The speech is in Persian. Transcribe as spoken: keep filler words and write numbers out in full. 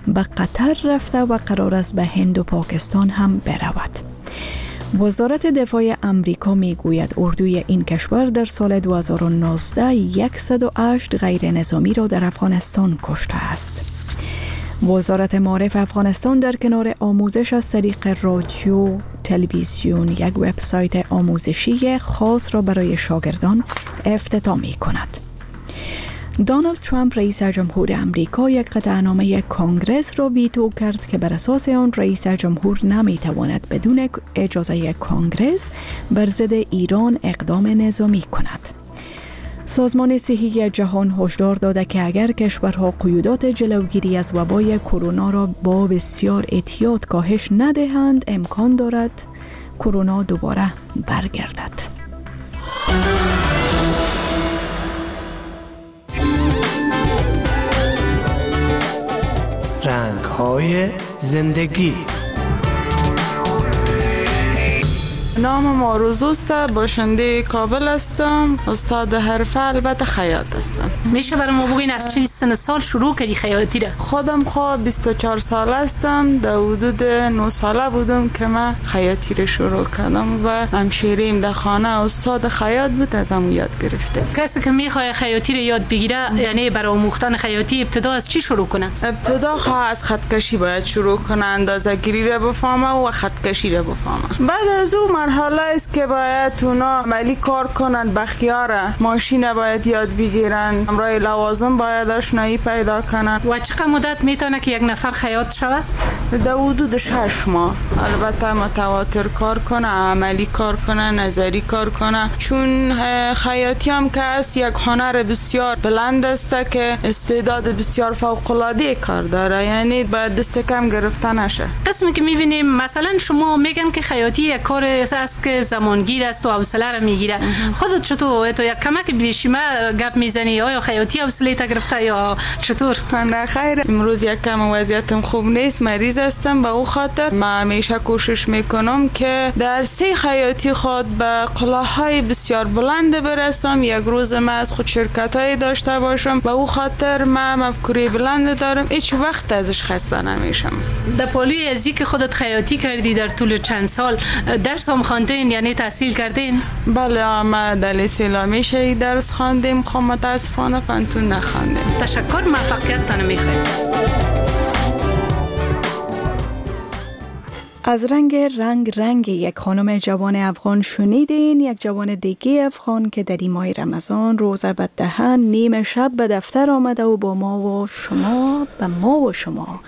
به قطر رفته و قرار است به هند و پاکستان هم برود. وزارت دفاع امریکا می گوید اردوی این کشور در سال دو هزار و نوزده صد و هشت غیر نظامی را در افغانستان کشته است. وزارت معارف افغانستان در کنار آموزش از طریق رادیو، تلویزیون یک وبسایت آموزشی خاص را برای شاگردان افتتاح می کند. دونالد ترامپ رئیس جمهور امریکا یک قطعنامه کنگرس را ویتو کرد که بر اساس آن رئیس جمهور نمی تواند بدون اجازه کنگرس بر ضد ایران اقدام نظامی کند. سازمان صحی جهان هشدار داده که اگر کشورها قیودات جلوگیری از وبای کرونا را با بسیار احتیاط کاهش ندهند، امکان دارد کرونا دوباره برگردد. رنگ‌های زندگی. نام ماروزوست، باشنده کابل هستم، استاد حرفه البته خیاط هستم. میشه برای ما بگین از چه سن سال شروع کردی خیاطی را؟ خودم خواه بیست و چهار سال هستم، در حدود نه ساله بودم که من خیاطی را شروع کردم و همشیریم در خانه استاد خیاط بود، از همون یاد گرفته. کسی که میخواد خیاطی را یاد بگیره یعنی برای آموختن خیاطی ابتدا از چی شروع کنه؟ ابتدا خواه از خطکشی باید شروع کنه، اندازه گیری را بفهمه و خطکشی را بفهمه. بعد از اون مرحله است که باید اونا عملی کار کنن، بخیاره ماشین باید یاد بگیرن، امرای لوازم باید آشنایی پیدا کنن. و چقدر مدت میتونه که یک نفر خیاط شود؟ در حدود شش ماه. البته متواتر کار کنه، عملی کار کنه، نظری کار کنه، چون خیاطی هم که است یک هنر بسیار بلند است که استعداد بسیار فوق العاده کار داره، یعنی باید دست کم گرفته نشه. قسمی که میبینیم مثلا شما میگن که خیاطی یک کار است که زمانگیر است و حوصله را میگیره. خودت چطور تو یک کمک بیشیمه گپ میزنی؟ آیا خیاطی حوصله تا گرفته یا چطور؟ نه خیر، امروز یک کم وضعیتم خوب نیست، مریض هستم، به او خاطر من همیشه کوشش میکنم که در سه خیاطی خود به قلاهای بسیار بلند برسم. یک روز من از خود شرکتای داشته باشم، به او خاطر من مفکوره بلند دارم، هیچ وقت ازش خسته نمیشم. در پالوی ازی که خودت خیاطی کردی در طول چند سال درس هم خواندین یعنی تحصیل کردین؟ بله، ما در لیسه لامی شهید درس خواندیم، خب متاسفانه پنتون نخواندیم. تشکر، موفقیت تان میخوایم. از رنگ رنگ رنگ یک خانم جوان افغان شنیدین. یک جوان دیگه افغان که در این ماه رمضان روزه به دهن نیمه شب به دفتر آمده و با ما و شما به ما و شما